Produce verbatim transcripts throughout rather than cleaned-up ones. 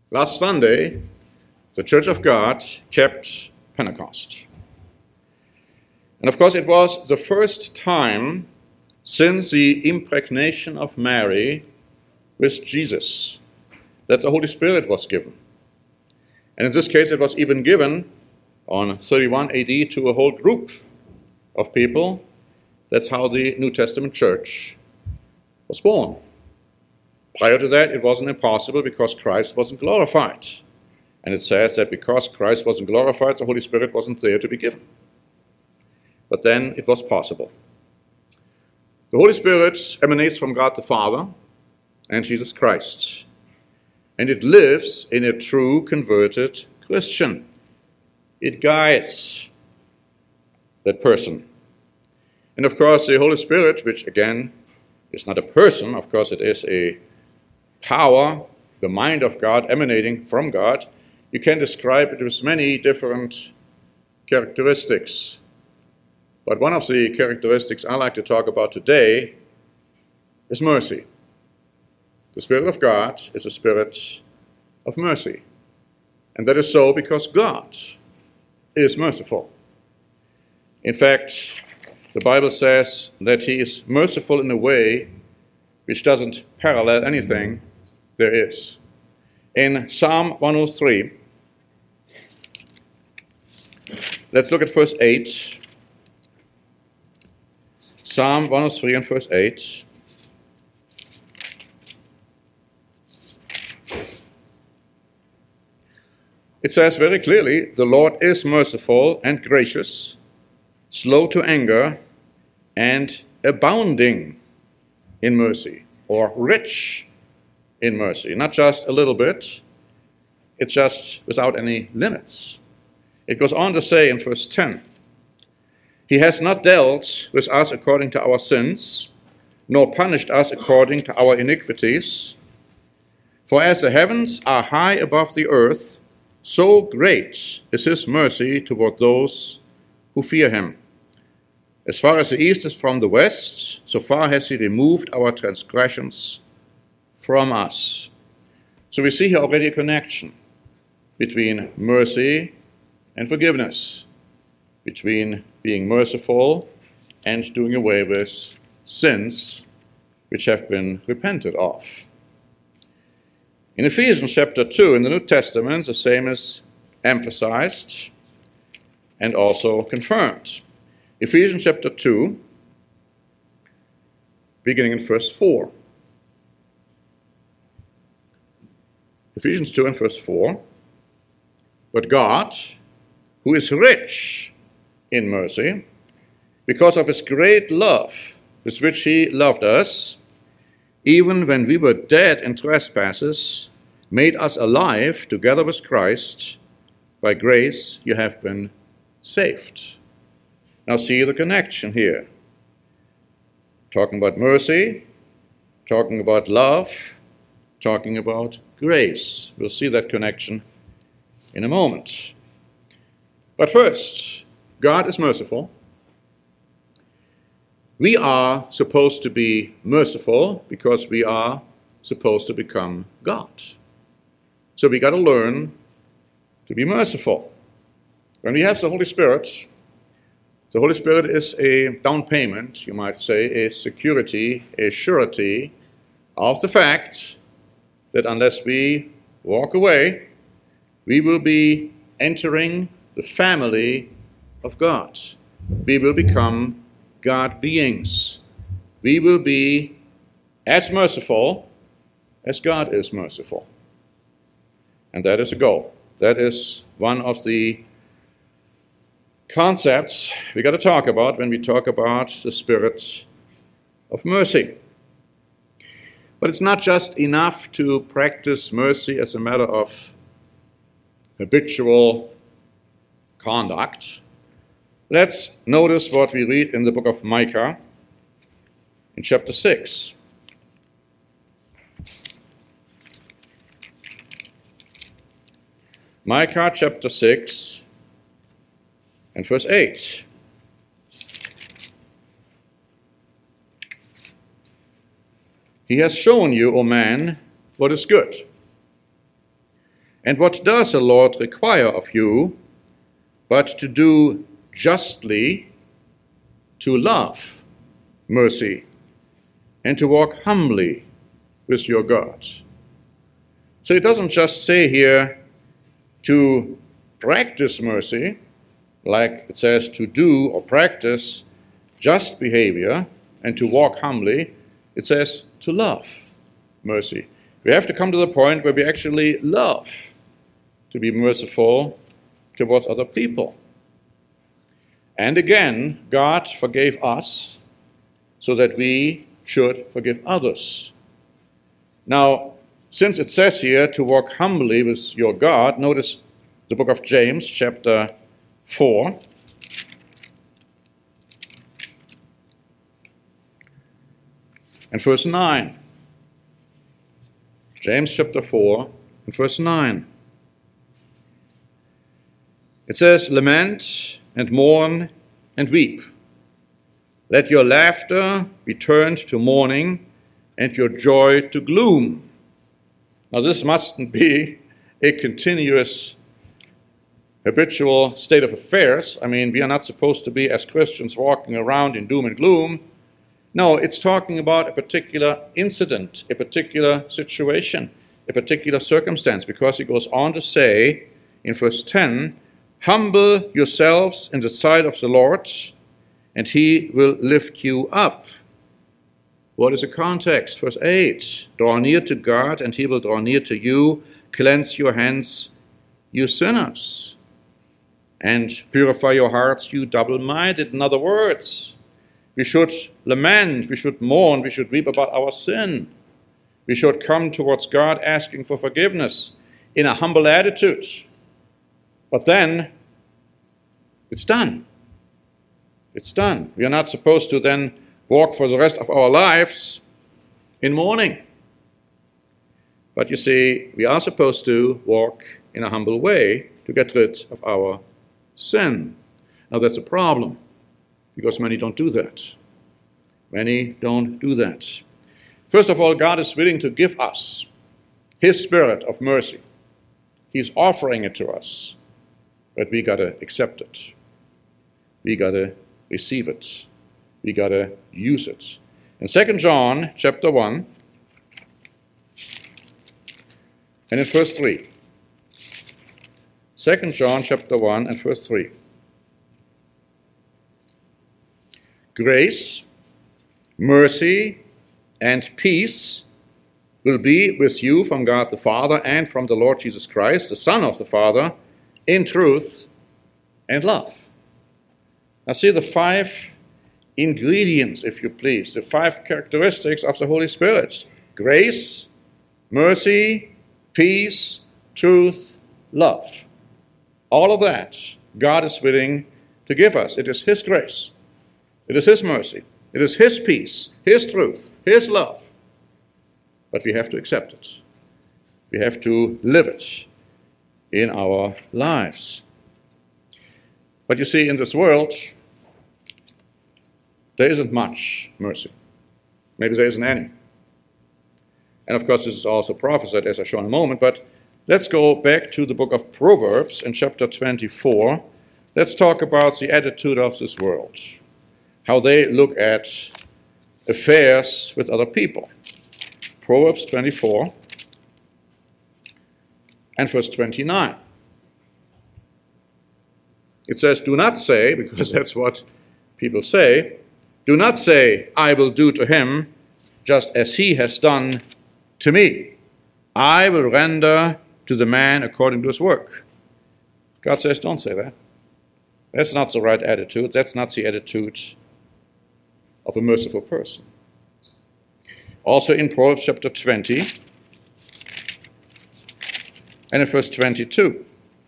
Last Sunday, the Church of God kept Pentecost. And of course, it was the first time since the impregnation of Mary with Jesus that the Holy Spirit was given. And in this case, it was even given on thirty-one A D to a whole group of people. That's how the New Testament church was born. Prior to that, it wasn't impossible because Christ wasn't glorified. And it says that because Christ wasn't glorified, the Holy Spirit wasn't there to be given. But then it was possible. The Holy Spirit emanates from God the Father and Jesus Christ. And it lives in a true converted Christian. It guides that person. And of course, the Holy Spirit, which again is not a person, of course it is a power, the mind of God emanating from God, you can describe it with many different characteristics. But one of the characteristics I like to talk about today is mercy. The Spirit of God is a spirit of mercy. And that is so because God is merciful. In fact, the Bible says that he is merciful in a way which doesn't parallel anything there is. In Psalm one oh three, let's look at verse eight. Psalm one oh three and verse eight. It says very clearly, the Lord is merciful and gracious, slow to anger, and abounding in mercy, or rich in mercy. Not just a little bit, it's just without any limits. It goes on to say in verse ten, he has not dealt with us according to our sins, nor punished us according to our iniquities. For as the heavens are high above the earth, so great is his mercy toward those who fear him. As far as the east is from the west, so far has he removed our transgressions from us. So we see here already a connection between mercy and forgiveness, between being merciful and doing away with sins which have been repented of. In Ephesians chapter two in the New Testament, the same is emphasized and also confirmed. Ephesians chapter two, beginning in verse four. Ephesians two and verse four. But God, who is rich in mercy, because of his great love with which he loved us, even when we were dead in trespasses, made us alive together with Christ. By grace you have been saved. Now see the connection here. Talking about mercy, talking about love, talking about grace. We'll see that connection in a moment. But first, God is merciful. We are supposed to be merciful because we are supposed to become God. So we got to learn to be merciful. When we have the Holy Spirit, the Holy Spirit is a down payment, you might say, a security, a surety of the fact that unless we walk away, we will be entering the family of God. We will become God beings. We will be as merciful as God is merciful. And that is a goal. That is one of the concepts we got to talk about when we talk about the spirit of mercy. But it's not just enough to practice mercy as a matter of habitual conduct. Let's notice what we read in the book of Micah in chapter six. Micah chapter six and verse eight. He has shown you, O man, what is good. And what does the Lord require of you but to do justly, to love mercy, and to walk humbly with your God? So it doesn't just say here to practice mercy, like it says to do or practice just behavior and to walk humbly. It says to love mercy. We have to come to the point where we actually love to be merciful towards other people. And again, God forgave us so that we should forgive others. Now, since it says here to walk humbly with your God, notice the book of James, chapter four. And verse nine. James chapter four and verse nine. It says, lament and mourn and weep. Let your laughter be turned to mourning and your joy to gloom. Now this mustn't be a continuous, habitual state of affairs. I mean, we are not supposed to be, as Christians, walking around in doom and gloom. No, it's talking about a particular incident, a particular situation, a particular circumstance, because he goes on to say in verse ten, humble yourselves in the sight of the Lord, and he will lift you up. What is the context? Verse eight, draw near to God, and he will draw near to you. Cleanse your hands, you sinners, and purify your hearts, you double-minded. In other words, we should lament, we should mourn, we should weep about our sin. We should come towards God asking for forgiveness in a humble attitude. But then, it's done. It's done. We are not supposed to then walk for the rest of our lives in mourning. But you see, we are supposed to walk in a humble way to get rid of our sin. Now that's a problem, because many don't do that. Many don't do that. First of all, God is willing to give us his spirit of mercy. He's offering it to us, but we got to accept it. We got to receive it. We got to use it. In Second John chapter one, and in verse three. Second John chapter one and verse three. Grace, mercy, and peace will be with you from God the Father and from the Lord Jesus Christ, the Son of the Father, in truth and love. Now see the five ingredients, if you please, the five characteristics of the Holy Spirit. Grace, mercy, peace, truth, love. All of that God is willing to give us. It is his grace. It is his mercy. It is his peace, his truth, his love. But we have to accept it. We have to live it in our lives. But you see, in this world, there isn't much mercy. Maybe there isn't any. And of course, this is also prophesied, as I show in a moment, but let's go back to the book of Proverbs in chapter twenty-four. Let's talk about the attitude of this world, how they look at affairs with other people. Proverbs twenty-four and verse twenty-nine. It says, do not say, because that's what people say, do not say, I will do to him just as he has done to me. I will render to the man according to his work. God says, don't say that. That's not the right attitude. That's not the attitude of a merciful person. Also in Proverbs chapter twenty and in verse twenty-two.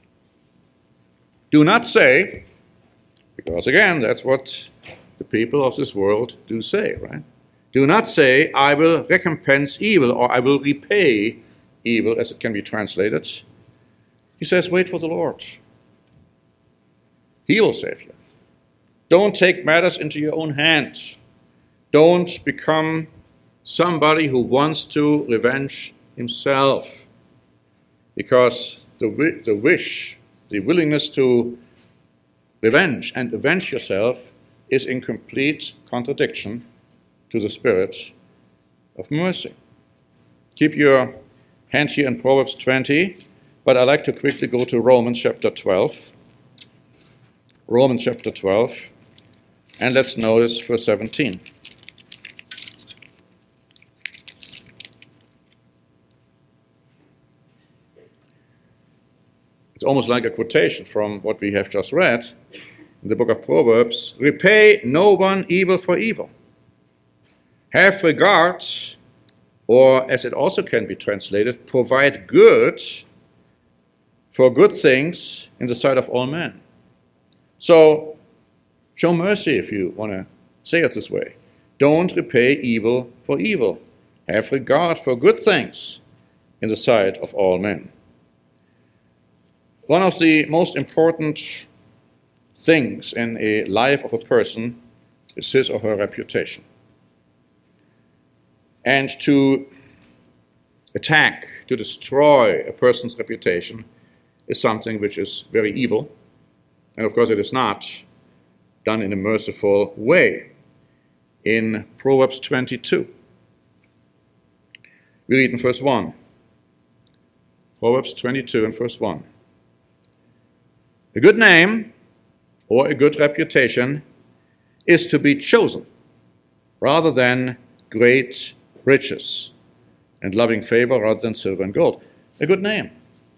Do not say, because again, that's what the people of this world do say, right? Do not say, I will recompense evil, or I will repay evil, as it can be translated. He says, wait for the Lord. He will save you. Don't take matters into your own hands. Don't become somebody who wants to revenge himself, because the, wi- the wish, the willingness to revenge and avenge yourself is in complete contradiction to the spirit of mercy. Keep your hand here in Proverbs twenty, but I'd like to quickly go to Romans chapter twelve. Romans chapter twelve, and let's notice verse seventeen. It's almost like a quotation from what we have just read in the book of Proverbs. Repay no one evil for evil. Have regard, or as it also can be translated, provide good for good things in the sight of all men. So, show mercy if you want to say it this way. Don't repay evil for evil. Have regard for good things in the sight of all men. One of the most important things in a life of a person is his or her reputation. And to attack, to destroy a person's reputation is something which is very evil. And of course it is not done in a merciful way. In Proverbs twenty-two, we read in verse one. Proverbs twenty-two and verse one. A good name or a good reputation is to be chosen rather than great riches, and loving favor rather than silver and gold. A good name.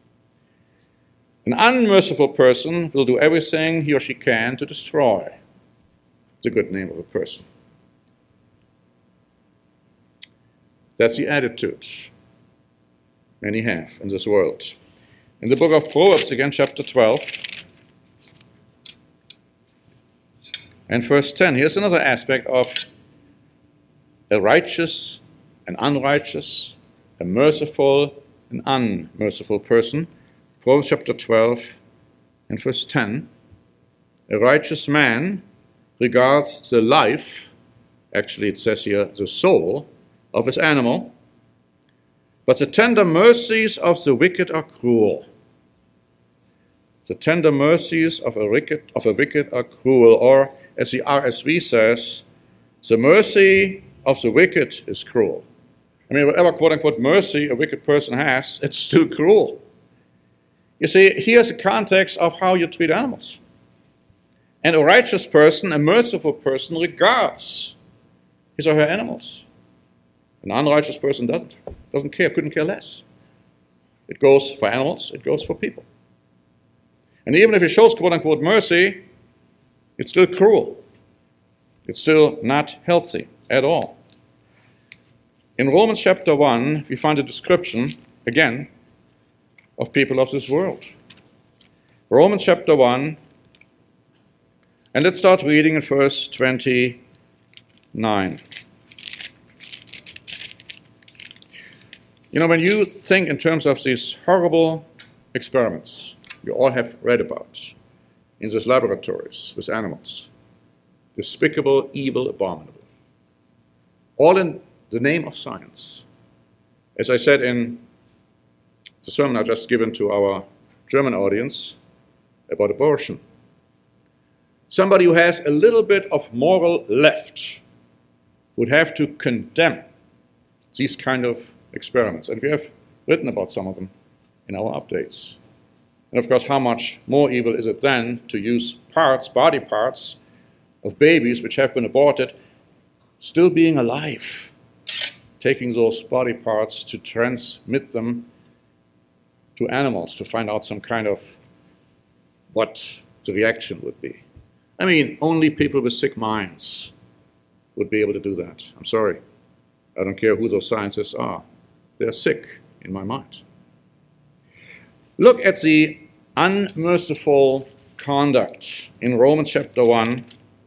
An unmerciful person will do everything he or she can to destroy the good name of a person. That's the attitude many have in this world. In the book of Proverbs, again, chapter twelve, and verse ten, here's another aspect of a righteous and unrighteous, a merciful and unmerciful person. Proverbs chapter twelve and verse ten. A righteous man regards the life, actually it says here the soul, of his animal, but the tender mercies of the wicked are cruel. The tender mercies of a wicked, of a wicked are cruel, or as the R S V says, the mercy of the wicked is cruel. I mean, whatever quote-unquote mercy a wicked person has, it's still cruel. You see, here's a context of how you treat animals. And a righteous person, a merciful person, regards his or her animals. An unrighteous person doesn't. Doesn't care, couldn't care less. It goes for animals, it goes for people. And even if it shows quote-unquote mercy, it's still cruel. It's still not healthy at all. In Romans chapter one, we find a description, again, of people of this world. Romans chapter one, and let's start reading in verse twenty-nine. You know, when you think in terms of these horrible experiments you all have read about in these laboratories with animals, despicable, evil, abominable, all in the name of science. As I said in the sermon I just given to our German audience about abortion, somebody who has a little bit of moral left would have to condemn these kind of experiments. And we have written about some of them in our updates. And of course, how much more evil is it then to use parts, body parts, of babies which have been aborted, still being alive, taking those body parts to transmit them to animals to find out some kind of what the reaction would be. I mean, only people with sick minds would be able to do that. I'm sorry. I don't care who those scientists are. They're sick in my mind. Look at the unmerciful conduct in Romans chapter one.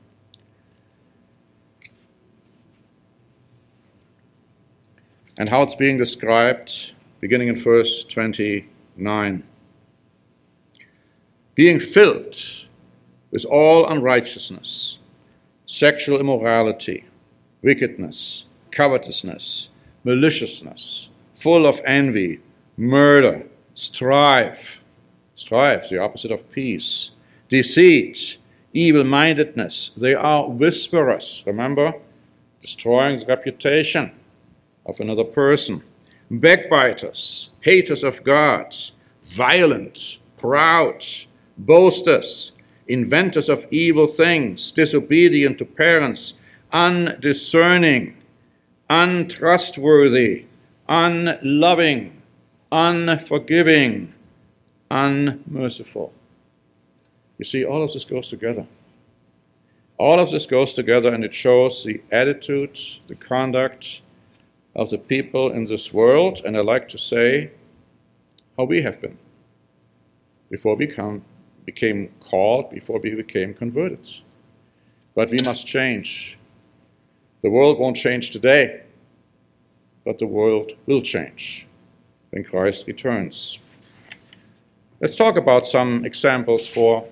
And how it's being described, beginning in verse twenty-nine. Being filled with all unrighteousness, sexual immorality, wickedness, covetousness, maliciousness, full of envy, murder, strife, strife, the opposite of peace, deceit, evil-mindedness. They are whisperers, remember? Destroying the reputation of another person. Backbiters, haters of God, violent, proud, boasters, inventors of evil things, disobedient to parents, undiscerning, untrustworthy, unloving, unforgiving, unmerciful. You see, all of this goes together. All of this goes together, and it shows the attitude, the conduct of the people in this world, and I like to say how we have been before we come, became called, before we became converted. But we must change. The world won't change today, but the world will change when Christ returns. Let's talk about some examples for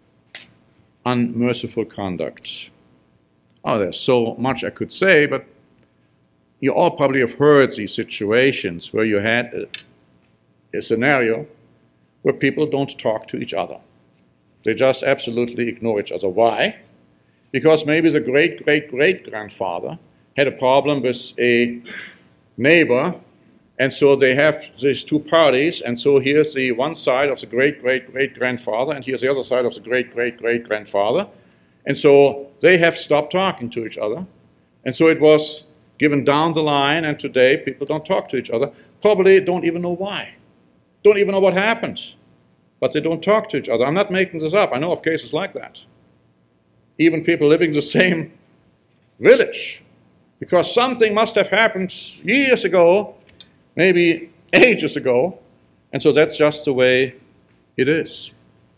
unmerciful conduct. Oh, there's so much I could say, but you all probably have heard these situations where you had a, a scenario where people don't talk to each other. They just absolutely ignore each other. Why? Because maybe the great-great-great-grandfather had a problem with a neighbor, and so they have these two parties, and so here's the one side of the great-great-great-grandfather, and here's the other side of the great-great-great-grandfather. And so they have stopped talking to each other. And so it was given down the line, and today people don't talk to each other. Probably don't even know why. Don't even know what happened. But they don't talk to each other. I'm not making this up. I know of cases like that. Even people living in the same village. Because something must have happened years ago, maybe ages ago, and so that's just the way it is.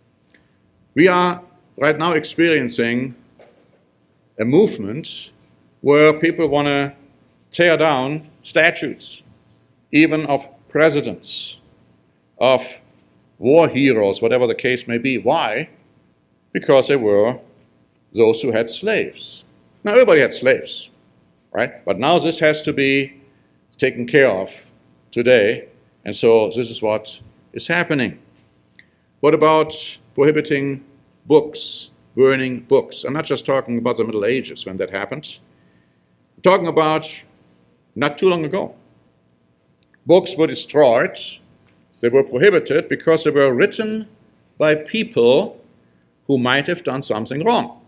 We are right now experiencing a movement where people want to tear down statues, even of presidents, of war heroes, whatever the case may be. Why? Because they were those who had slaves. Now, everybody had slaves, right? But now this has to be taken care of today, and so this is what is happening. What about prohibiting books, burning books? I'm not just talking about the Middle Ages when that happened. I'm talking about not too long ago. Books were destroyed. They were prohibited because they were written by people who might have done something wrong,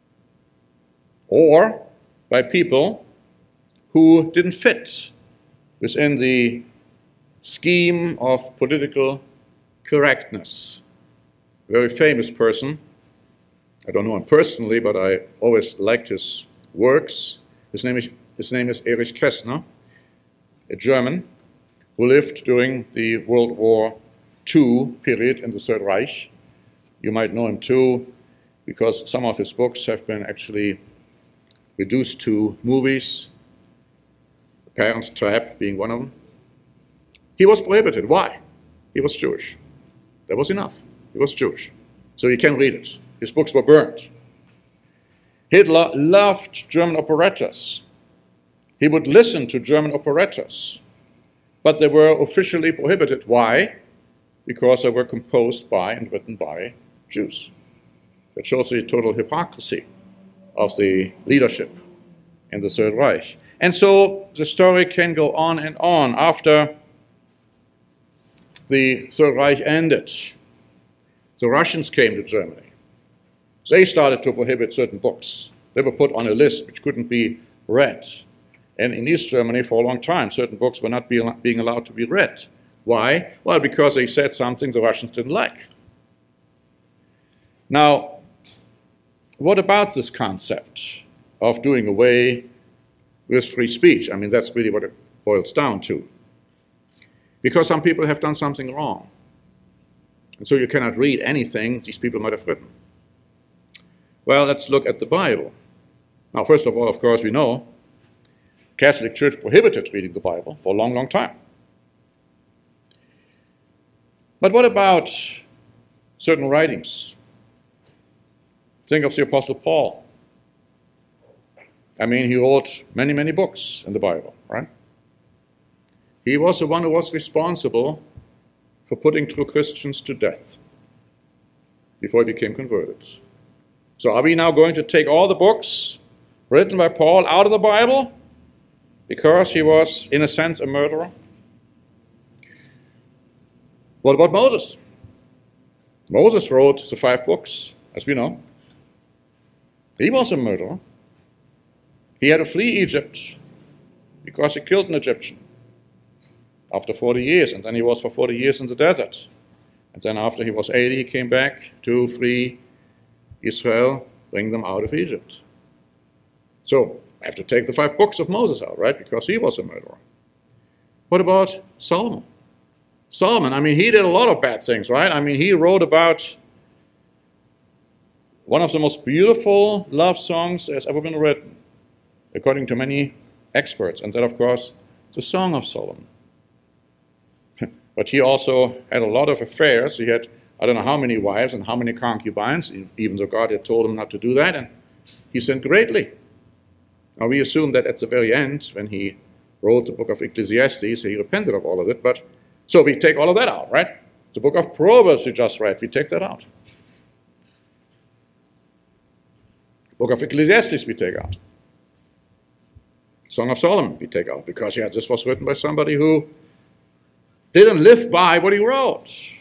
or by people who didn't fit within the scheme of political correctness. A very famous person, I don't know him personally, but I always liked his works. His name is, his name is Erich Kästner, a German who lived during the World War Two period in the Third Reich. You might know him too, because some of his books have been actually reduced to movies, The Parents Trap being one of them. He was prohibited. Why? He was Jewish. That was enough. He was Jewish. So you can read it. His books were burned. Hitler loved German operettas. He would listen to German operettas, but they were officially prohibited. Why? Because they were composed by and written by Jews. That shows the total hypocrisy of the leadership in the Third Reich. And so the story can go on and on. After the Third Reich ended, the Russians came to Germany. They started to prohibit certain books. They were put on a list which couldn't be read. And in East Germany, for a long time, certain books were not being, being allowed to be read. Why? Well, because they said something the Russians didn't like. Now, what about this concept of doing away with free speech? I mean, that's really what it boils down to. Because some people have done something wrong. And so you cannot read anything these people might have written. Well, let's look at the Bible. Now, first of all, of course, we know the Catholic Church prohibited reading the Bible for a long, long time. But what about certain writings? Think of the Apostle Paul. I mean, he wrote many, many books in the Bible, right? He was the one who was responsible for putting true Christians to death. before he became converted. So are we now going to take all the books written by Paul out of the Bible because he was, in a sense, a murderer? What about Moses? Moses wrote the five books, as we know. He was a murderer. He had to flee Egypt because he killed an Egyptian after forty years, and then he was for forty years in the desert. And then after he was eighty, he came back to free Israel, bring them out of Egypt. So I have to take the five books of Moses out, right? Because he was a murderer. What about Solomon? Solomon, I mean, he did a lot of bad things, right? I mean, he wrote about one of the most beautiful love songs that has ever been written, according to many experts, and that, of course, the Song of Solomon. But he also had a lot of affairs. He had, I don't know how many wives and how many concubines, even though God had told him not to do that, and he sinned greatly. Now, we assume that at the very end, when he wrote the book of Ecclesiastes, he repented of all of it, but so we take all of that out, right? The book of Proverbs we just read, we take that out. The book of Ecclesiastes we take out. Song of Solomon we take out, because yeah, this was written by somebody who didn't live by what he wrote.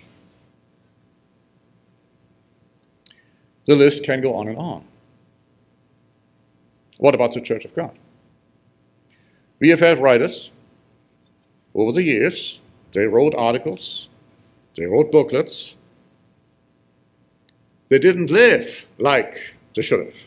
The list can go on and on. What about the Church of God? We have had writers over the years. They wrote articles, they wrote booklets. They didn't live like they should have.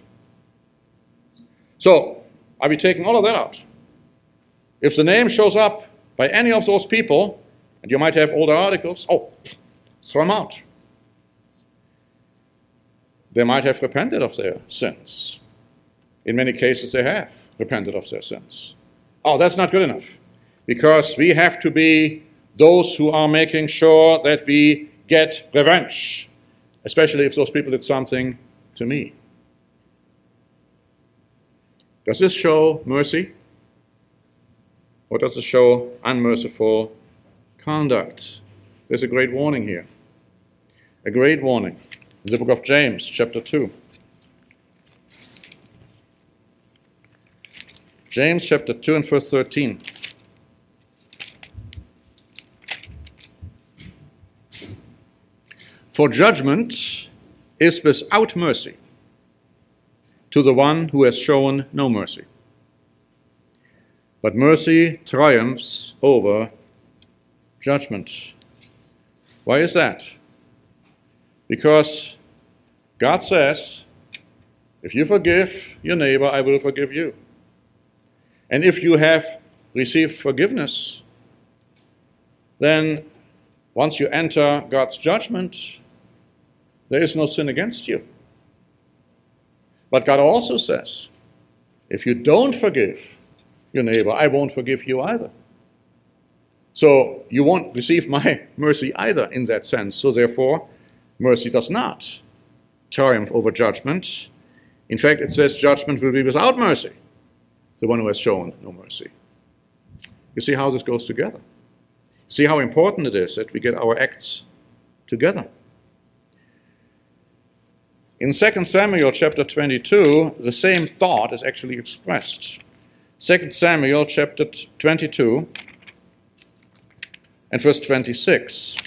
So, are we taking all of that out? If the name shows up by any of those people, and you might have older articles, oh, throw them out. They might have repented of their sins. In many cases, they have repented of their sins. Oh, that's not good enough, because we have to be those who are making sure that we get revenge, especially if those people did something to me. Does this show mercy? Or does it show unmerciful conduct? There's a great warning here. A great warning. In the book of James, chapter two. James chapter two and verse thirteen. For judgment is without mercy to the one who has shown no mercy. But mercy triumphs over judgment. Why is that? Because God says, if you forgive your neighbor, I will forgive you. And if you have received forgiveness, then once you enter God's judgment, there is no sin against you. But God also says, if you don't forgive your neighbor, I won't forgive you either. So you won't receive my mercy either in that sense. So therefore, mercy does not triumph over judgment. In fact, it says judgment will be without mercy, the one who has shown no mercy. You see how this goes together? See how important it is that we get our acts together. In Second Samuel chapter twenty-two, the same thought is actually expressed. Second Samuel chapter twenty-two and verse twenty-six.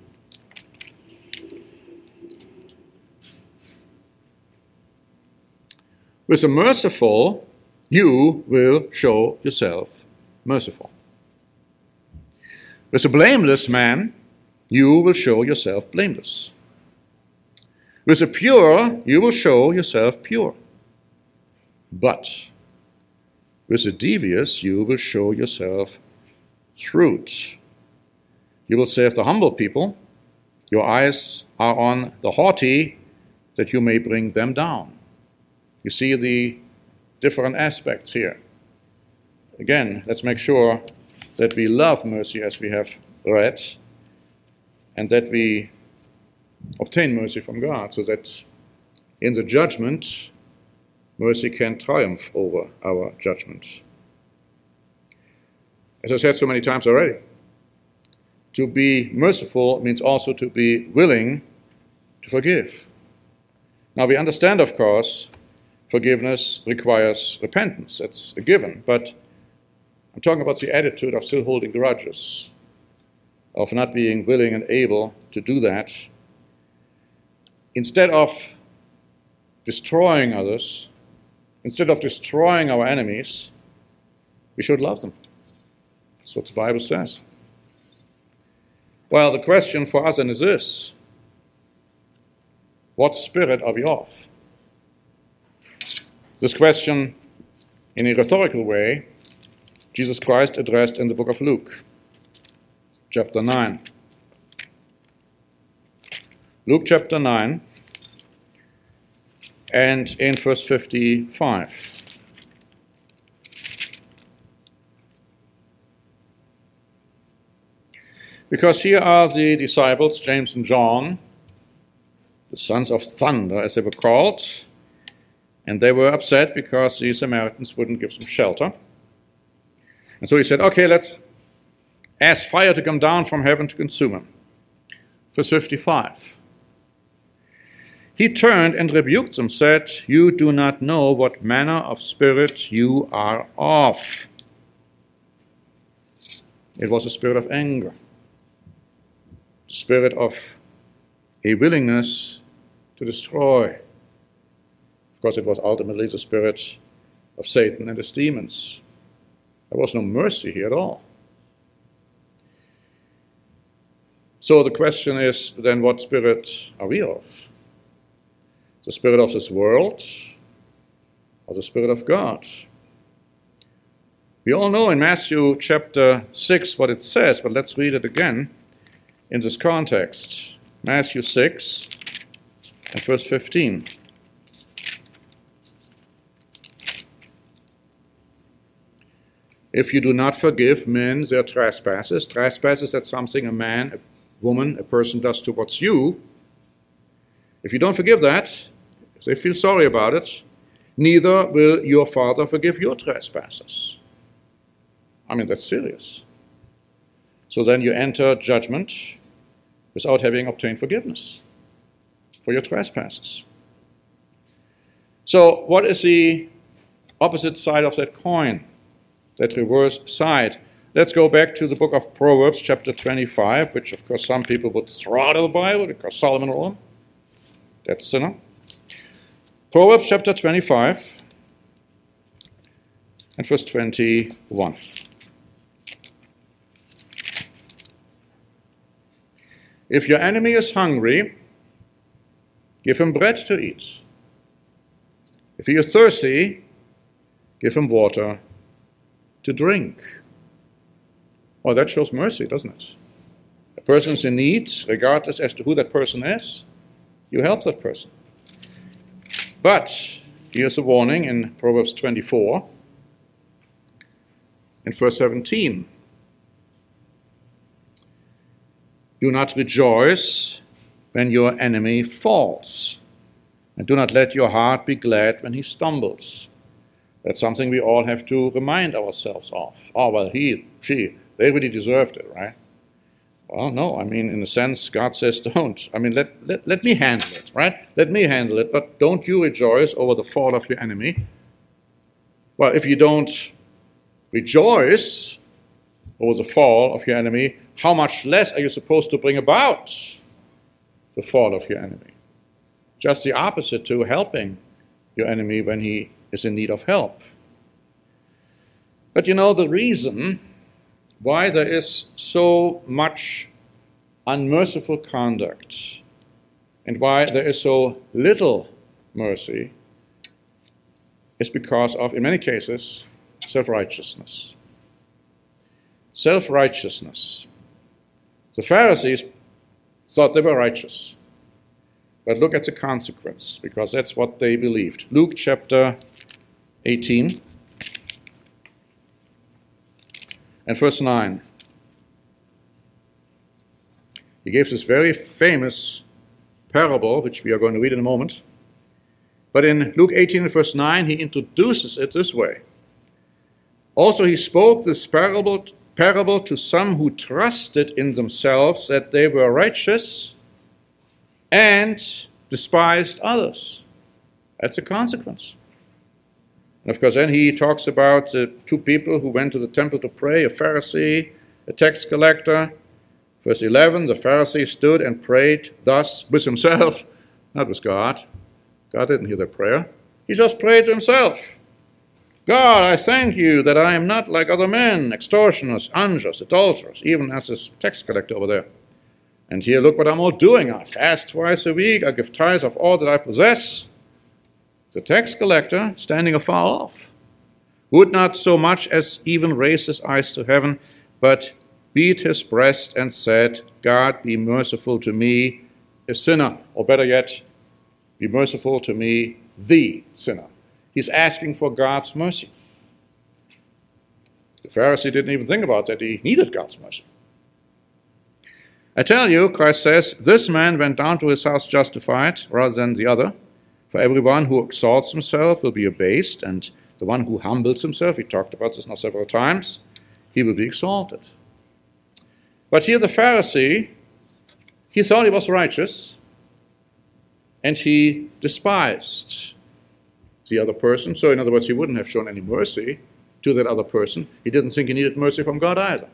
With the merciful, you will show yourself merciful. With a blameless man, you will show yourself blameless. With the pure, you will show yourself pure. But with the devious, you will show yourself shrewd. You will save the humble people. Your eyes are on the haughty, that you may bring them down. You see the different aspects here. Again, let's make sure that we love mercy as we have read, and that we obtain mercy from God, so that in the judgment, mercy can triumph over our judgment. As I said so many times already, to be merciful means also to be willing to forgive. Now we understand, of course, forgiveness requires repentance. That's a given. But I'm talking about the attitude of still holding grudges, of not being willing and able to do that. Instead of destroying others, instead of destroying our enemies, we should love them. That's what the Bible says. Well, the question for us then is this: what spirit are we of? This question, in a rhetorical way, Jesus Christ addressed in the book of Luke, chapter nine. Luke chapter nine, and in verse fifty-five. Because here are the disciples, James and John, the sons of thunder, as they were called, and they were upset because the Samaritans wouldn't give them shelter. And so he said, okay, let's ask fire to come down from heaven to consume them. Verse fifty-five. He turned and rebuked them, said, you do not know what manner of spirit you are of. It was a spirit of anger, the spirit of a willingness to destroy. Of course, it was ultimately the spirit of Satan and his demons. There was no mercy here at all. So the question is then, what spirit are we of? The spirit of this world or the spirit of God? We all know in Matthew chapter six what it says, but let's read it again in this context. Matthew six and verse fifteen. If you do not forgive men their trespasses, trespasses, that's something a man, a woman, a person does towards you. If you don't forgive that, if they feel sorry about it, neither will your Father forgive your trespasses. I mean, that's serious. So then you enter judgment without having obtained forgiveness for your trespasses. So what is the opposite side of that coin? That reverse side. Let's go back to the book of Proverbs, chapter twenty-five, which of course some people would throw out of the Bible because Solomon wrote them. That's sinner. Proverbs chapter twenty-five and verse twenty-one. If your enemy is hungry, give him bread to eat. If he is thirsty, give him water to drink. Well, that shows mercy, doesn't it? A person is in need, regardless as to who that person is, you help that person. But here's a warning in Proverbs twenty-four, in verse seventeen. Do not rejoice when your enemy falls, and do not let your heart be glad when he stumbles. That's something we all have to remind ourselves of. Oh, well, he, she, they really deserved it, right? Well, no, I mean, in a sense, God says don't. I mean, let, let, let me handle it, right? Let me handle it, but don't you rejoice over the fall of your enemy. Well, if you don't rejoice over the fall of your enemy, how much less are you supposed to bring about the fall of your enemy? Just the opposite to helping your enemy when he is in need of help. But you know, the reason why there is so much unmerciful conduct and why there is so little mercy is because of, in many cases, self-righteousness. Self-righteousness. The Pharisees thought they were righteous. But look at the consequence, because that's what they believed. Luke chapter eighteen and verse nine. He gave this very famous parable, which we are going to read in a moment. But in Luke eighteen and verse nine, he introduces it this way. Also he spoke this parable, parable to some who trusted in themselves that they were righteous and despised others. That's a consequence. And of course, then he talks about the two people who went to the temple to pray, a Pharisee, a tax collector. Verse eleven, the Pharisee stood and prayed thus with himself, not with God. God didn't hear their prayer. He just prayed to himself. God, I thank you that I am not like other men, extortioners, unjust, adulterers, even as this tax collector over there. And here, look what I'm all doing. I fast twice a week. I give tithes of all that I possess. The tax collector, standing afar off, would not so much as even raise his eyes to heaven, but beat his breast and said, God, be merciful to me, a sinner. Or better yet, be merciful to me, the sinner. He's asking for God's mercy. The Pharisee didn't even think about that. He needed God's mercy. I tell you, Christ says, this man went down to his house justified rather than the other. For everyone who exalts himself will be abased, and the one who humbles himself, we talked about this now several times, he will be exalted. But here the Pharisee, he thought he was righteous, and he despised the other person. So in other words, he wouldn't have shown any mercy to that other person. He didn't think he needed mercy from God either.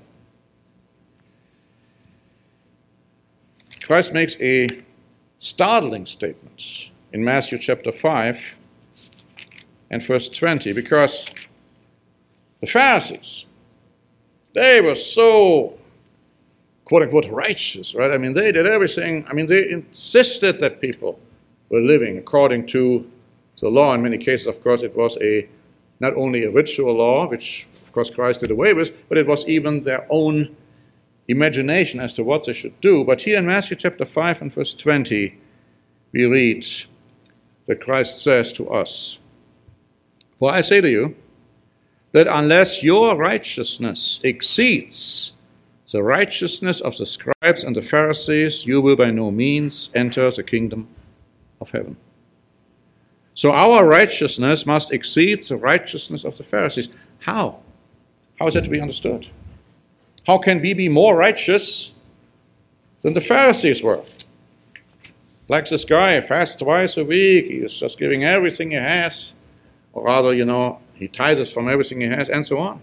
Christ makes a startling statement in Matthew chapter five and verse twenty, because the Pharisees, they were so, quote-unquote, righteous, right? I mean, they did everything. I mean, they insisted that people were living according to the law. In many cases, of course, it was a not only a ritual law, which, of course, Christ did away with, but it was even their own imagination as to what they should do. But here in Matthew chapter five and verse twenty, we read that Christ says to us, for I say to you, that unless your righteousness exceeds the righteousness of the scribes and the Pharisees, you will by no means enter the kingdom of heaven. So our righteousness must exceed the righteousness of the Pharisees. How? How is that to be understood? How can we be more righteous than the Pharisees were? Like this guy, fasts twice a week, he is just giving everything he has, or rather, you know, he tithes from everything he has, and so on.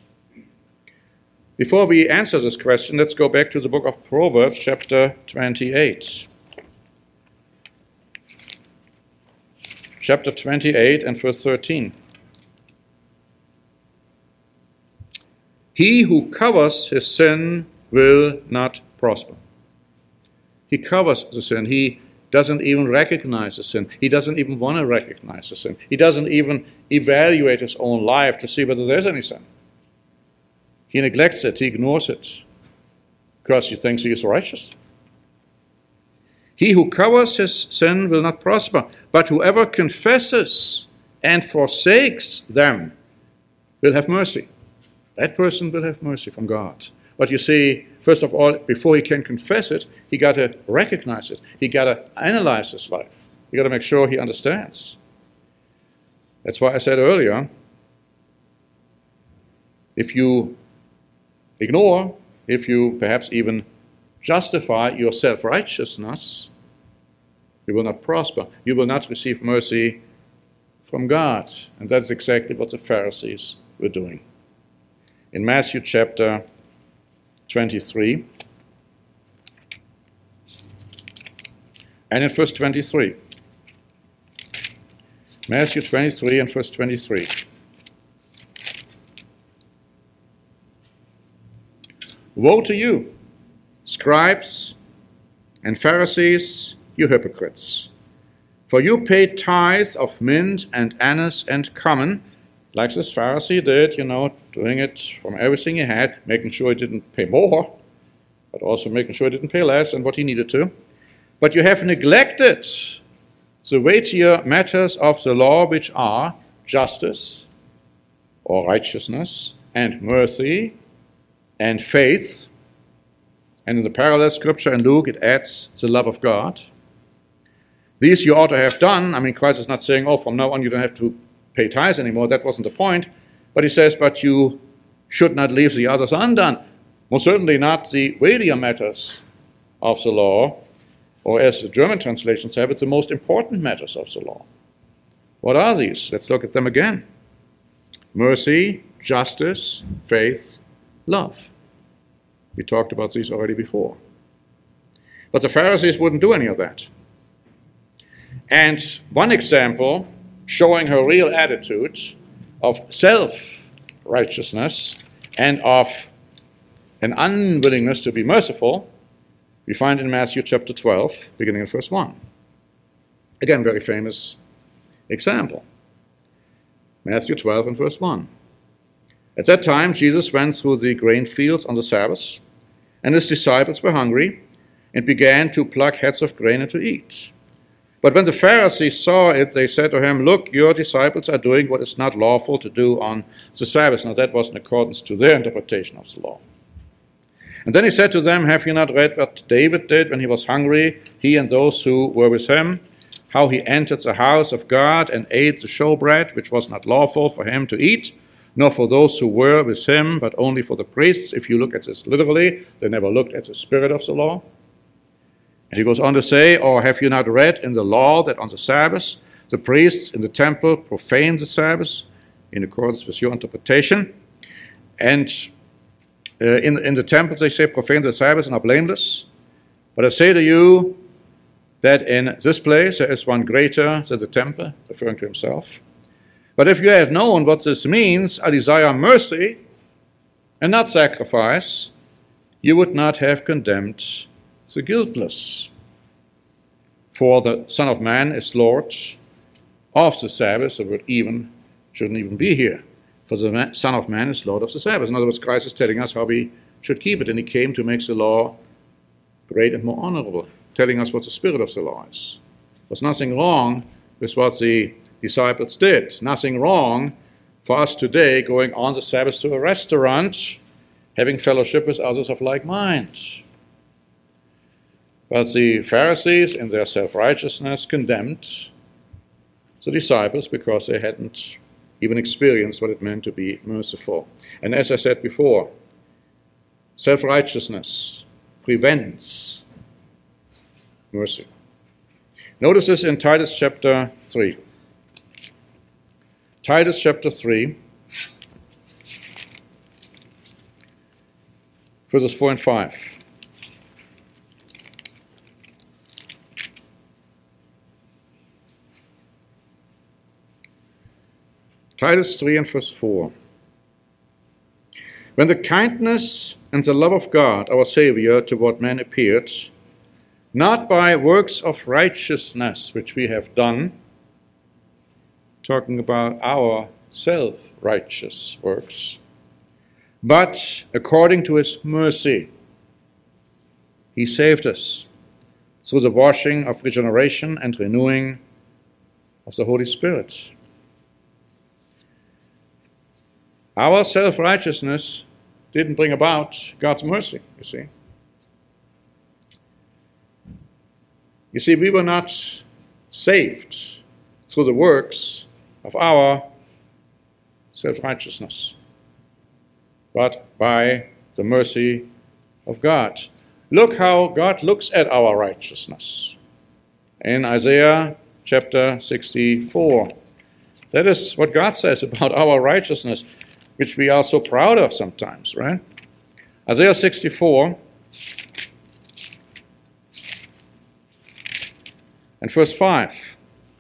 Before we answer this question, let's go back to the book of Proverbs, chapter twenty-eight. Chapter twenty-eight and verse thirteen. He who covers his sin will not prosper. He covers the sin. He doesn't even recognize the sin. He doesn't even want to recognize the sin. He doesn't even evaluate his own life to see whether there's any sin. He neglects it. He ignores it because he thinks he is righteous. He who covers his sin will not prosper, but whoever confesses and forsakes them will have mercy. That person will have mercy from God. But you see, first of all, before he can confess it, he got to recognize it. He got to analyze his life. He got to make sure he understands. That's why I said earlier, if you ignore, if you perhaps even justify your self-righteousness, you will not prosper. You will not receive mercy from God. And that's exactly what the Pharisees were doing. In Matthew chapter twenty-three, and in verse twenty-three. Matthew twenty-three and verse twenty-three. Woe to you, scribes and Pharisees, you hypocrites! For you pay tithe of mint and anise and cumin, like this Pharisee did, you know, doing it from everything he had, making sure he didn't pay more, but also making sure he didn't pay less than what he needed to. But you have neglected the weightier matters of the law, which are justice or righteousness and mercy and faith. And in the parallel scripture in Luke, it adds the love of God. These you ought to have done. I mean, Christ is not saying, oh, from now on you don't have to pay tithes anymore. That wasn't the point. But he says, but you should not leave the others undone. Most certainly not the weightier matters of the law, or as the German translations have it, the most important matters of the law. What are these? Let's look at them again. Mercy, justice, faith, love. We talked about these already before. But the Pharisees wouldn't do any of that. And one example showing her real attitude of self-righteousness and of an unwillingness to be merciful, we find in Matthew chapter twelve, beginning in verse one. Again, very famous example. Matthew twelve and verse one. At that time, Jesus went through the grain fields on the Sabbath, and his disciples were hungry and began to pluck heads of grain and to eat. But when the Pharisees saw it, they said to him, "Look, your disciples are doing what is not lawful to do on the Sabbath." Now that was in accordance to their interpretation of the law. And then he said to them, "Have you not read what David did when he was hungry, he and those who were with him, how he entered the house of God and ate the showbread, which was not lawful for him to eat, nor for those who were with him, but only for the priests?" If you look at this literally, they never looked at the spirit of the law. And he goes on to say, "Or have you not read in the law that on the Sabbath the priests in the temple profane the Sabbath in accordance with your interpretation? And uh, in, in the temple they say profane the Sabbath and are blameless. But I say to you that in this place there is one greater than the temple," referring to himself. "But if you had known what this means, I desire mercy and not sacrifice, you would not have condemned the guiltless. For the Son of Man is Lord of the Sabbath." The word even shouldn't even be here. For the Son of Man is Lord of the Sabbath. In other words, Christ is telling us how we should keep it, and he came to make the law great and more honorable, telling us what the spirit of the law is. There's nothing wrong with what the disciples did. Nothing wrong for us today going on the Sabbath to a restaurant, having fellowship with others of like mind. But the Pharisees, in their self-righteousness, condemned the disciples because they hadn't even experienced what it meant to be merciful. And as I said before, self-righteousness prevents mercy. Notice this in Titus chapter three. Titus chapter three, verses four and five. Titus three and verse four. "When the kindness and the love of God, our Savior, toward men appeared, not by works of righteousness which we have done," talking about our self-righteous works, "but according to his mercy, he saved us through the washing of regeneration and renewing of the Holy Spirit." Our self-righteousness didn't bring about God's mercy, you see. You see, we were not saved through the works of our self-righteousness, but by the mercy of God. Look how God looks at our righteousness in Isaiah chapter sixty-four. That is what God says about our righteousness, which we are so proud of sometimes, right? Isaiah sixty-four and verse five.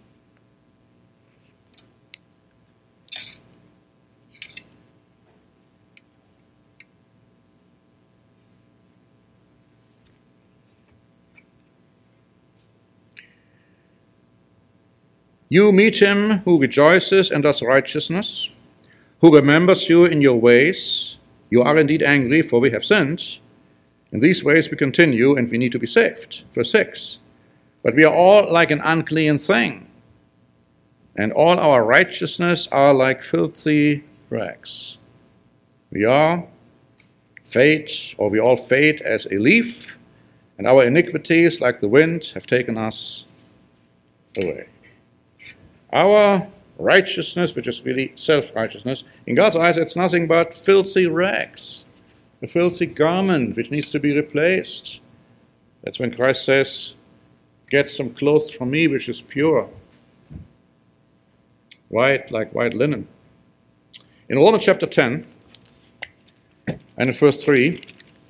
"You meet him who rejoices and does righteousness, who remembers you in your ways. You are indeed angry, for we have sinned. In these ways we continue, and we need to be saved." Verse six. "But we are all like an unclean thing, and all our righteousness are like filthy rags. We are fade, or we all fade as a leaf, and our iniquities, like the wind, have taken us away." Our righteousness, which is really self-righteousness, in God's eyes it's nothing but filthy rags, a filthy garment which needs to be replaced. That's when Christ says, "Get some clothes from me which is pure." white like white linen. In Romans chapter ten, and in verse three,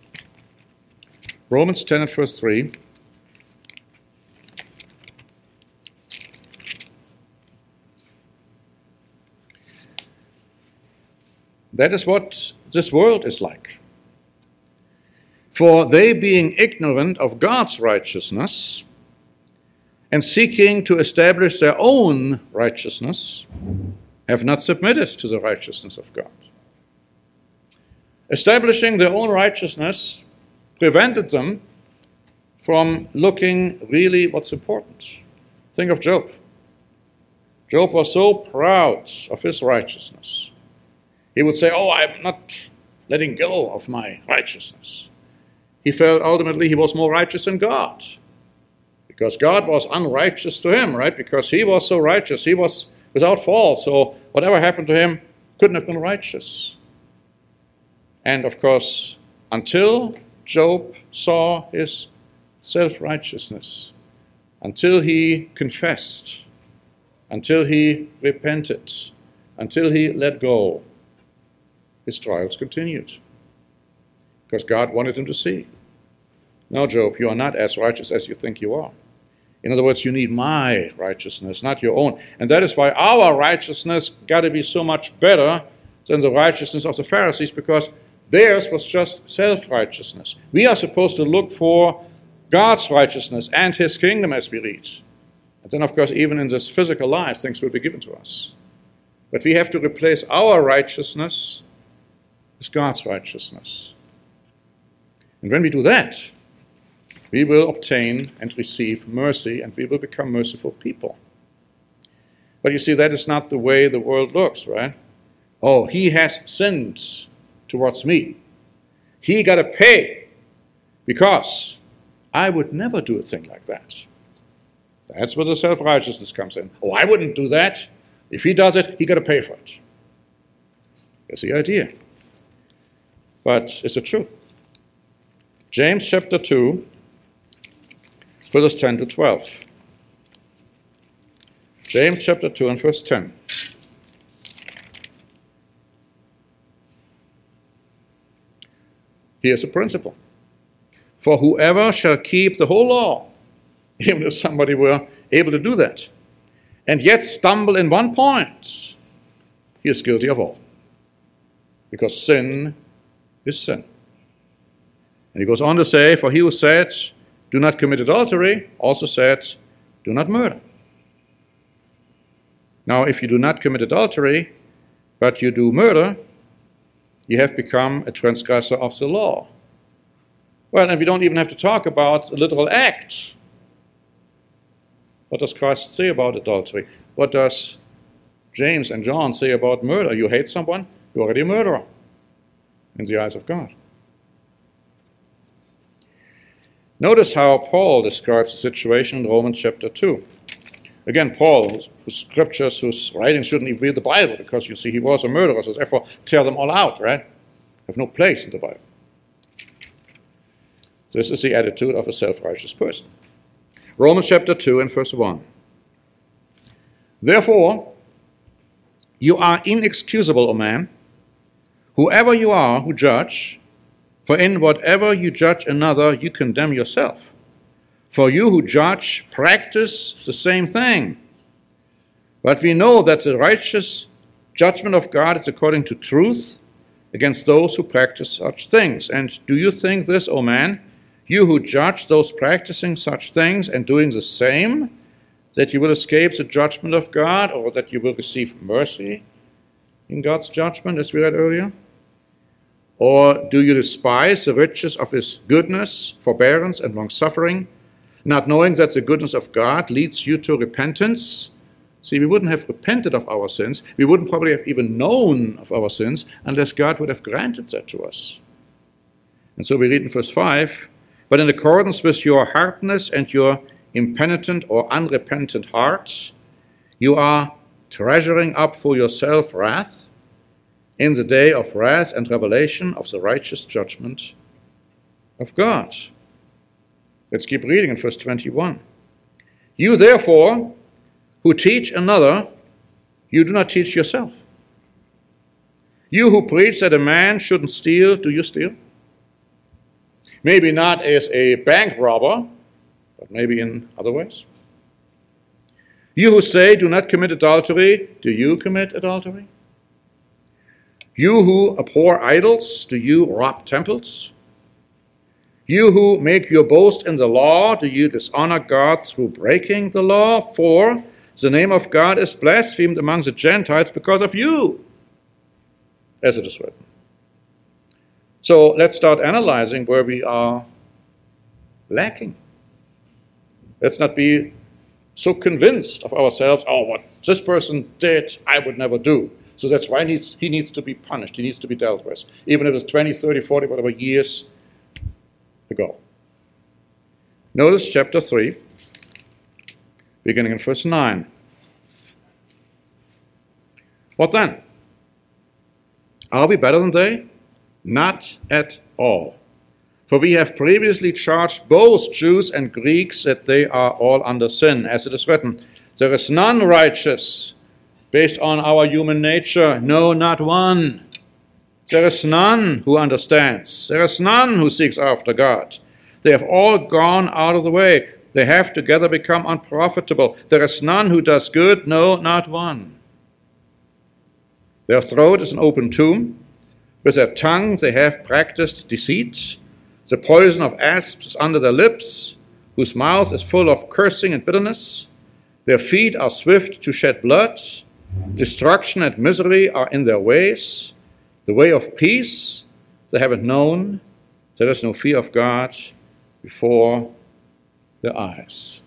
Romans ten and verse three, that is what this world is like. For they, being ignorant of God's righteousness and seeking to establish their own righteousness, have not submitted to the righteousness of God. Establishing their own righteousness prevented them from looking really what's important. Think of Job. Job was so proud of his righteousness. He would say, oh, I'm not letting go of my righteousness. He felt ultimately he was more righteous than God, because God was unrighteous to him, right? Because he was so righteous, he was without fault, so whatever happened to him couldn't have been righteous. And of course, until Job saw his self-righteousness, until he confessed, until he repented, until he let go, his trials continued. Because God wanted him to see, no, Job, you are not as righteous as you think you are. In other words, you need my righteousness, not your own. And that is why our righteousness got to be so much better than the righteousness of the Pharisees, because theirs was just self-righteousness. We are supposed to look for God's righteousness and his kingdom as we read. And then, of course, even in this physical life, things will be given to us. But we have to replace our righteousness with God's righteousness. And when we do that, we will obtain and receive mercy, and we will become merciful people. But you see, that is not the way the world looks, right? Oh, he has sinned towards me. He got to pay because I would never do a thing like that. That's where the self-righteousness comes in. Oh, I wouldn't do that. If he does it, he got to pay for it. That's the idea. But is it true? James chapter two, verses ten to twelve. James chapter two and verse ten. Here's a principle. For whoever shall keep the whole law, even if somebody were able to do that, and yet stumble in one point, he is guilty of all. Because sin is sin. And he goes on to say, for he who said, do not commit adultery, also said, do not murder. Now, if you do not commit adultery, but you do murder, you have become a transgressor of the law. Well, and we don't even have to talk about a literal act. What does Christ say about adultery? What does James and John say about murder? You hate someone, you're already a murderer in the eyes of God. Notice how Paul describes the situation in Romans chapter two. Again, Paul, whose, whose scriptures, whose writings shouldn't even be in the Bible, because you see he was a murderer, so therefore tear them all out, right? Have no place in the Bible. This is the attitude of a self-righteous person. Romans chapter two and verse one. Therefore, you are inexcusable, O man, whoever you are who judge, for in whatever you judge another, you condemn yourself. For you who judge practice the same thing. But we know that the righteous judgment of God is according to truth against those who practice such things. And do you think this, O man, you who judge those practicing such things and doing the same, that you will escape the judgment of God, or that you will receive mercy in God's judgment, as we read earlier? Or do you despise the riches of his goodness, forbearance, and long-suffering, not knowing that the goodness of God leads you to repentance? See, we wouldn't have repented of our sins. We wouldn't probably have even known of our sins unless God would have granted that to us. And so we read in verse five, but in accordance with your hardness and your impenitent or unrepentant heart, you are treasuring up for yourself wrath in the day of wrath and revelation of the righteous judgment of God. Let's keep reading in verse twenty-one. You therefore, who teach another, You do not teach yourself. You who preach that a man shouldn't steal, do you steal? Maybe not as a bank robber, but maybe in other ways. You who say, do not commit adultery, do you commit adultery? You who abhor idols, do you rob temples? You who make your boast in the law, do you dishonor God through breaking the law? For the name of God is blasphemed among the Gentiles because of you, as it is written. So let's start analyzing where we are lacking. Let's not be so convinced of ourselves, oh, what this person did, I would never do. So that's why he needs, he needs to be punished. He needs to be dealt with, even if it's twenty, thirty, forty, whatever years ago. Notice chapter three, beginning in verse nine. What then? Are we better than they? Not at all. For we have previously charged both Jews and Greeks that they are all under sin, as it is written, there is none righteous, based on our human nature, no, not one. There is none who understands. There is none who seeks after God. They have all gone out of the way. They have together become unprofitable. There is none who does good, no, not one. Their throat is an open tomb. With their tongue they have practiced deceit. The poison of asps is under their lips, whose mouth is full of cursing and bitterness. Their feet are swift to shed blood. Destruction and misery are in their ways. The way of peace they haven't known. There is no fear of God before their eyes.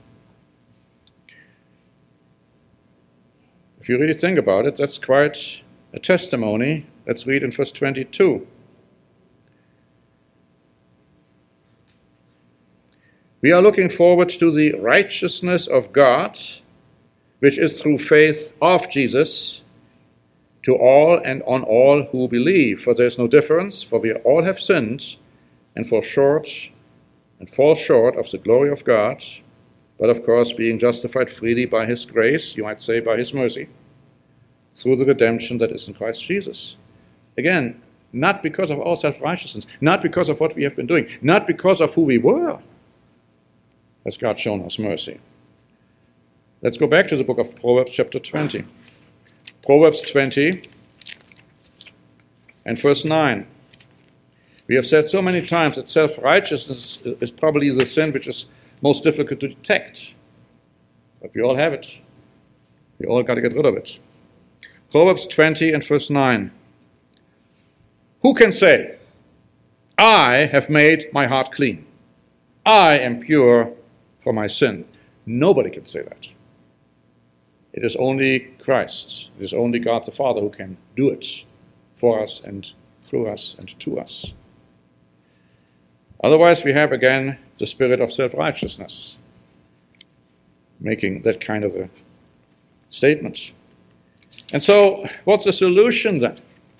If you really think about it, that's quite a testimony. Let's read in verse twenty-two. We are looking forward to the righteousness of God, which is through faith of Jesus, to all and on all who believe. For there is no difference, for we all have sinned and fall short and fall short of the glory of God, but of course being justified freely by his grace, you might say by his mercy, through the redemption that is in Christ Jesus. Again, not because of our self-righteousness, not because of what we have been doing, not because of who we were, has God shown us mercy. Let's go back to the book of Proverbs, chapter twenty. Proverbs twenty and verse nine. We have said so many times that self-righteousness is probably the sin which is most difficult to detect. But we all have it. We all got to get rid of it. Proverbs twenty and verse nine. Who can say, I have made my heart clean. I am pure from my sin. Nobody can say that. It is only Christ. It is only God the Father who can do it for us and through us and to us. Otherwise, we have again the spirit of self-righteousness, making that kind of a statement. And so, what's the solution then?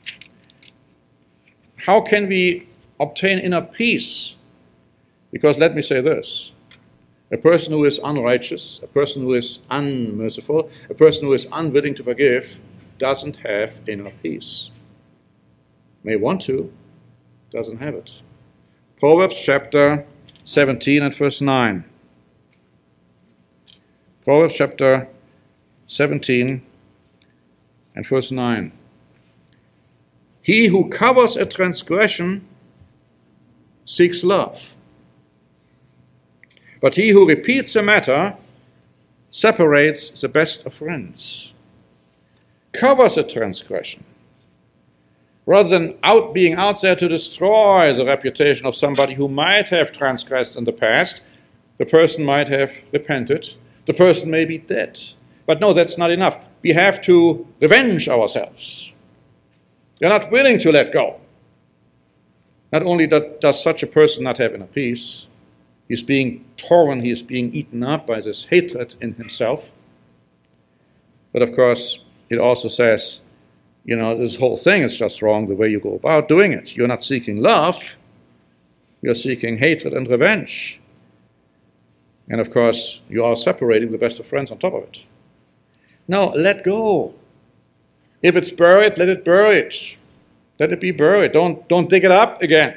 How can we obtain inner peace? Because let me say this. A person who is unrighteous, a person who is unmerciful, a person who is unwilling to forgive, doesn't have inner peace. May want to, doesn't have it. Proverbs chapter seventeen and verse nine. Proverbs chapter seventeen and verse nine. He who covers a transgression seeks love. But he who repeats a matter separates the best of friends. Covers a transgression. Rather than out being out there to destroy the reputation of somebody who might have transgressed in the past, the person might have repented. The person may be dead. But no, that's not enough. We have to revenge ourselves. We're not willing to let go. Not only does such a person not have inner peace, he's being torn, he is being eaten up by this hatred in himself. But of course, it also says, you know, this whole thing is just wrong the way you go about doing it. You're not seeking love, you're seeking hatred and revenge. And of course, you are separating the best of friends on top of it. No, let go. If it's buried, let it bury it. Let it be buried. Don't, don't dig it up again.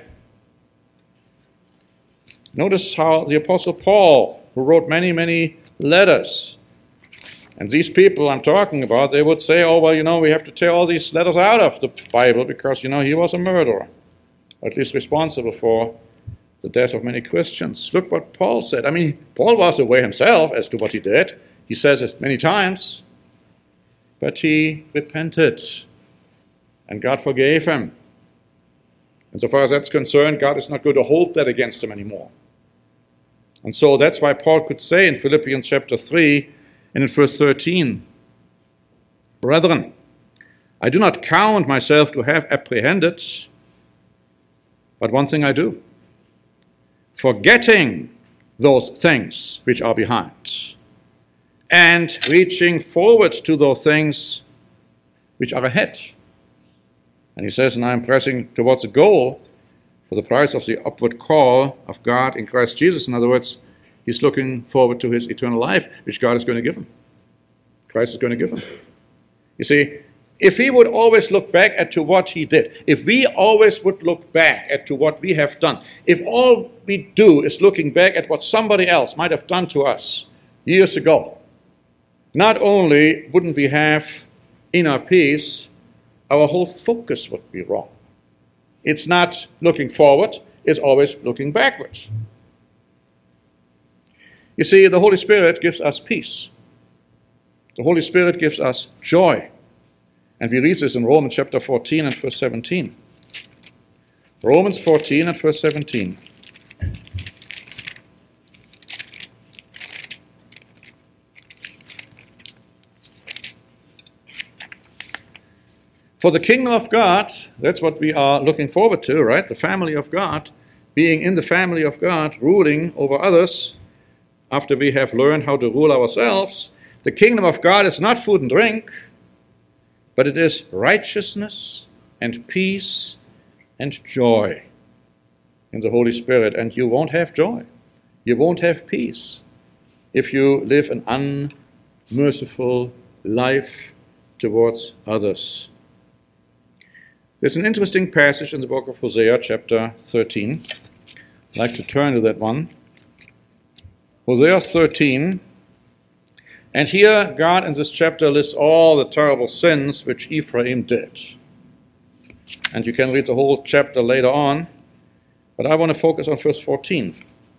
Notice how the Apostle Paul, who wrote many, many letters, and these people I'm talking about, they would say, oh, well, you know, we have to tear all these letters out of the Bible because, you know, he was a murderer, or at least responsible for the death of many Christians. Look what Paul said. I mean, Paul was aware himself as to what he did. He says it many times. But he repented, and God forgave him. And so far as that's concerned, God is not going to hold that against him anymore. And so that's why Paul could say in Philippians chapter three and in verse thirteen, Brethren, I do not count myself to have apprehended, but one thing I do, forgetting those things which are behind, and reaching forward to those things which are ahead. And he says, and I am pressing towards the goal for the prize of the upward call of God in Christ Jesus. In other words, he's looking forward to his eternal life, which God is going to give him. Christ is going to give him. You see, if he would always look back at to what he did, if we always would look back at to what we have done, if all we do is looking back at what somebody else might have done to us years ago, not only wouldn't we have inner peace, our whole focus would be wrong. It's not looking forward, it's always looking backwards. You see, the Holy Spirit gives us peace. The Holy Spirit gives us joy. And we read this in Romans chapter fourteen and verse seventeen. Romans fourteen and verse seventeen. For the kingdom of God, that's what we are looking forward to, right? The family of God, being in the family of God, ruling over others, after we have learned how to rule ourselves. The kingdom of God is not food and drink, but it is righteousness and peace and joy in the Holy Spirit. And you won't have joy, you won't have peace if you live an unmerciful life towards others. There's an interesting passage in the book of Hosea, chapter thirteen. I'd like to turn to that one. Hosea thirteen. And here, God in this chapter lists all the terrible sins which Ephraim did. And you can read the whole chapter later on, but I want to focus on verse fourteen.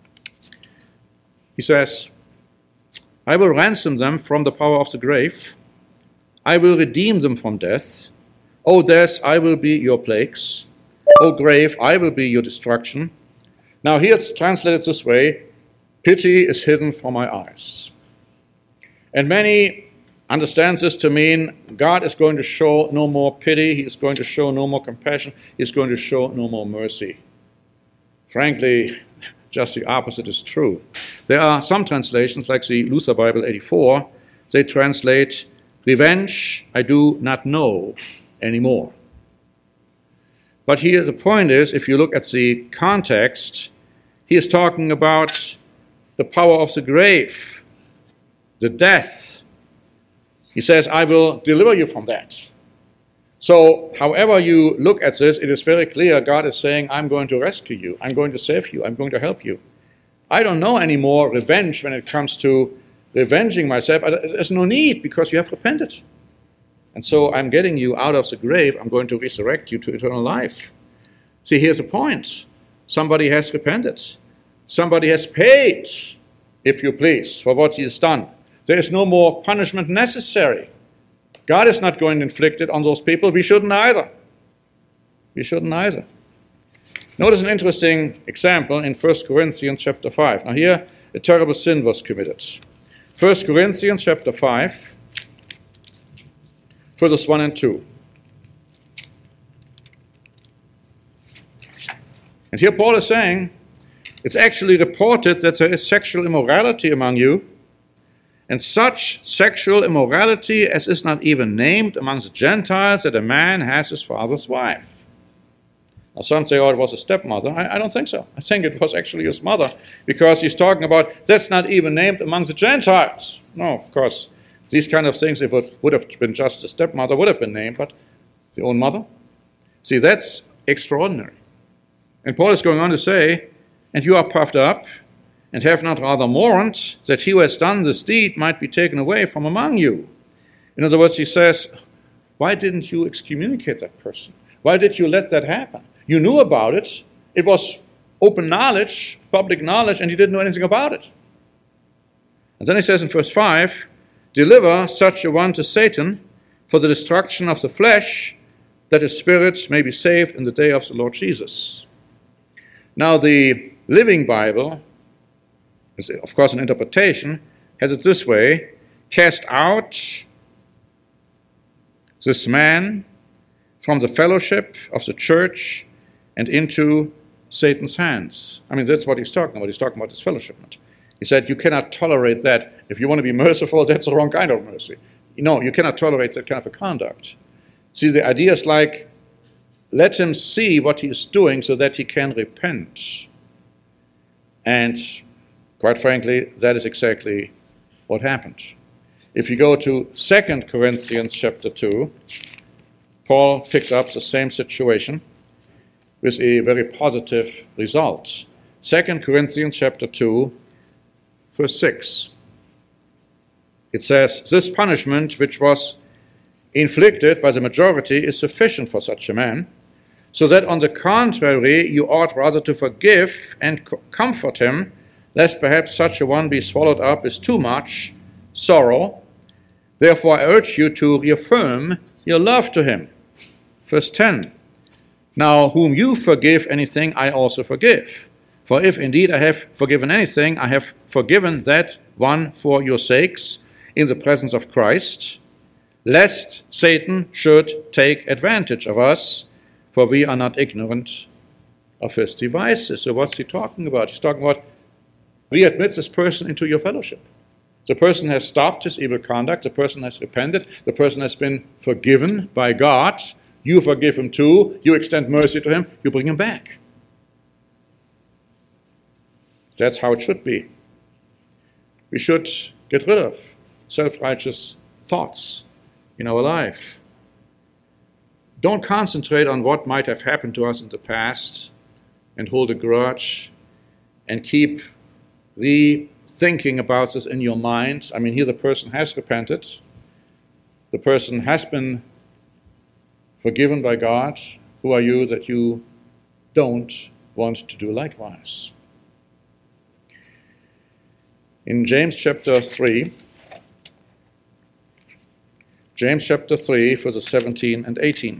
He says, I will ransom them from the power of the grave. I will redeem them from death. O death, I will be your plagues. O grave, I will be your destruction. Now here it's translated this way, pity is hidden from my eyes. And many understand this to mean God is going to show no more pity, he is going to show no more compassion, he is going to show no more mercy. Frankly, just the opposite is true. There are some translations, like the Luther Bible eighty-four, they translate, revenge I do not know anymore. But here the point is, if you look at the context, he is talking about the power of the grave, the death. He says, I will deliver you from that. So, however you look at this, it is very clear God is saying, I'm going to rescue you, I'm going to save you, I'm going to help you. I don't know anymore revenge when it comes to revenging myself. There's no need because you have repented. And so I'm getting you out of the grave. I'm going to resurrect you to eternal life. See, here's the point. Somebody has repented. Somebody has paid, if you please, for what he has done. There is no more punishment necessary. God is not going to inflict it on those people. We shouldn't either. We shouldn't either. Notice an interesting example in First Corinthians chapter five. Now here, a terrible sin was committed. First Corinthians chapter five. Verses one and two. And here Paul is saying, it's actually reported that there is sexual immorality among you, and such sexual immorality as is not even named among the Gentiles, that a man has his father's wife. Now some say, oh, it was a stepmother. I, I don't think so. I think it was actually his mother, because he's talking about, that's not even named among the Gentiles. No, of course, These kind of things, if it would have been just a stepmother, would have been named, but the own mother. See, that's extraordinary. And Paul is going on to say, and you are puffed up, and have not rather mourned, that he who has done this deed might be taken away from among you. In other words, he says, why didn't you excommunicate that person? Why did you let that happen? You knew about it. It was open knowledge, public knowledge, and you didn't know anything about it. And then he says in verse five, deliver such a one to Satan for the destruction of the flesh, that his spirit may be saved in the day of the Lord Jesus. Now the Living Bible, is of course an interpretation, has it this way, cast out this man from the fellowship of the church and into Satan's hands. I mean, that's what he's talking about. He's talking about his fellowship. He said, you cannot tolerate that. If you want to be merciful, that's the wrong kind of mercy. No, you cannot tolerate that kind of a conduct. See, the idea is like, let him see what he is doing so that he can repent. And quite frankly, that is exactly what happened. If you go to Second Corinthians chapter two, Paul picks up the same situation with a very positive result. Second Corinthians chapter two, verse six. It says, this punishment which was inflicted by the majority is sufficient for such a man, so that on the contrary you ought rather to forgive and co- comfort him, lest perhaps such a one be swallowed up with too much sorrow. Therefore I urge you to reaffirm your love to him. Verse ten. Now whom you forgive anything, I also forgive. For if indeed I have forgiven anything, I have forgiven that one for your sakes in the presence of Christ, lest Satan should take advantage of us, for we are not ignorant of his devices. So what's he talking about? He's talking about readmit this person into your fellowship. The person has stopped his evil conduct. The person has repented. The person has been forgiven by God. You forgive him too. You extend mercy to him. You bring him back. That's how it should be. We should get rid of self-righteous thoughts in our life. Don't concentrate on what might have happened to us in the past and hold a grudge and keep the thinking about this in your mind. I mean, here the person has repented. The person has been forgiven by God. Who are you that you don't want to do likewise? In James chapter three, James chapter three, verses seventeen and eighteen.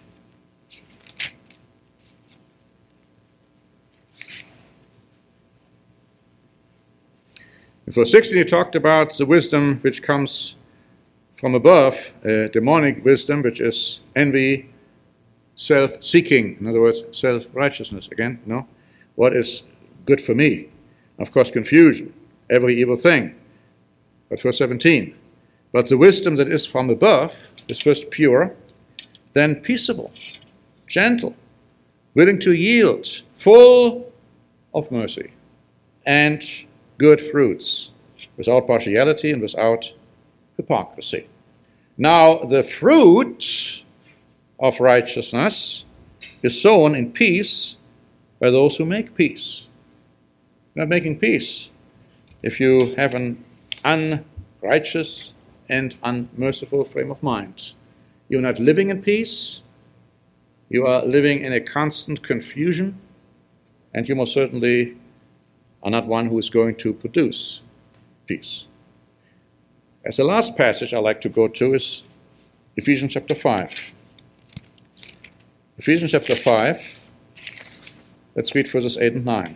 In verse sixteen, he talked about the wisdom which comes from above, uh, demonic wisdom, which is envy, self-seeking, in other words, self-righteousness. Again, no? What is good for me? Of course, confusion, every evil thing. But verse seventeen, but the wisdom that is from above is first pure, then peaceable, gentle, willing to yield, full of mercy, and good fruits, without partiality and without hypocrisy. Now, the fruit of righteousness is sown in peace by those who make peace. You're not making peace if you have an unrighteous and unmerciful frame of mind. You're not living in peace. You are living in a constant confusion, and you most certainly are not one who is going to produce peace. As the last passage I like to go to is Ephesians chapter five. Ephesians chapter five, let's read verses eight and nine.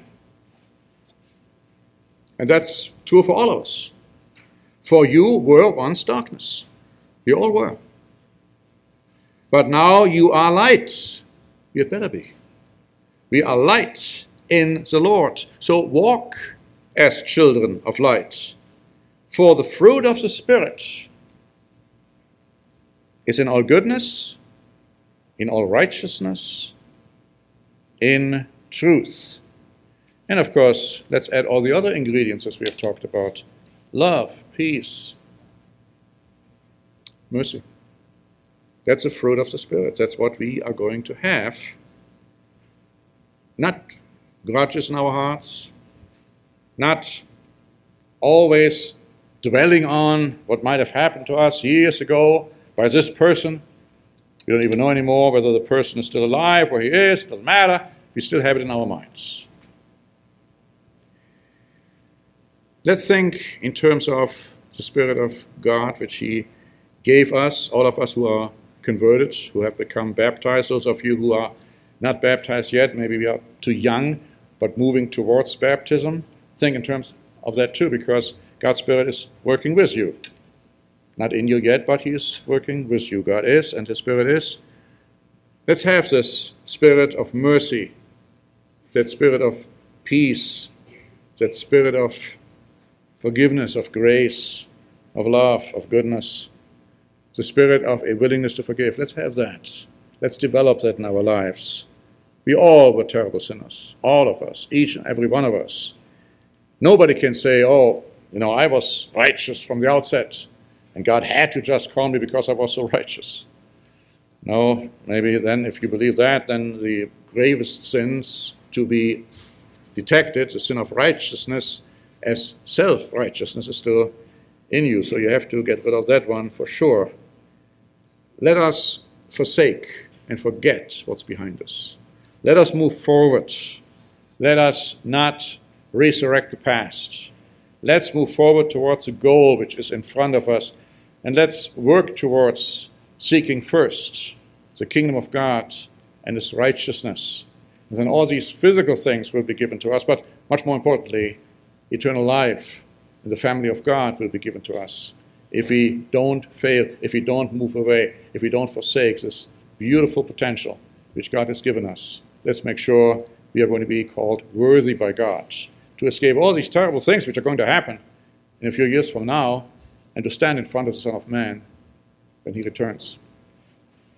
And that's true for all of us. For you were once darkness. You all were. But now you are light. You had better be. We are light in the Lord. So walk as children of light. For the fruit of the Spirit is in all goodness, in all righteousness, in truth. And of course, let's add all the other ingredients as we have talked about. Love, peace, mercy. That's the fruit of the Spirit. That's what we are going to have. Not grudges in our hearts, not always dwelling on what might have happened to us years ago by this person. We don't even know anymore whether the person is still alive, where he is, it doesn't matter. We still have it in our minds. Let's think in terms of the Spirit of God, which He gave us, all of us who are converted, who have become baptized. Those of you who are not baptized yet, maybe we are too young, but moving towards baptism. Think in terms of that too, because God's Spirit is working with you. Not in you yet, but He is working with you. God is, and His Spirit is. Let's have this spirit of mercy, that spirit of peace, that spirit of forgiveness, of grace, of love, of goodness, the spirit of a willingness to forgive. Let's have that. Let's develop that in our lives. We all were terrible sinners, all of us, each and every one of us. Nobody can say, oh, you know, I was righteous from the outset, and God had to just call me because I was so righteous. No, maybe then if you believe that, then the gravest sins to be detected, the sin of righteousness as self-righteousness, is still in you. So you have to get rid of that one for sure. Let us forsake and forget what's behind us. Let us move forward. Let us not resurrect the past. Let's move forward towards the goal which is in front of us, and let's work towards seeking first the kingdom of God and His righteousness. And then all these physical things will be given to us, but much more importantly, eternal life in the family of God will be given to us. If we don't fail, if we don't move away, if we don't forsake this beautiful potential which God has given us, let's make sure we are going to be called worthy by God to escape all these terrible things which are going to happen in a few years from now, and to stand in front of the Son of Man when He returns.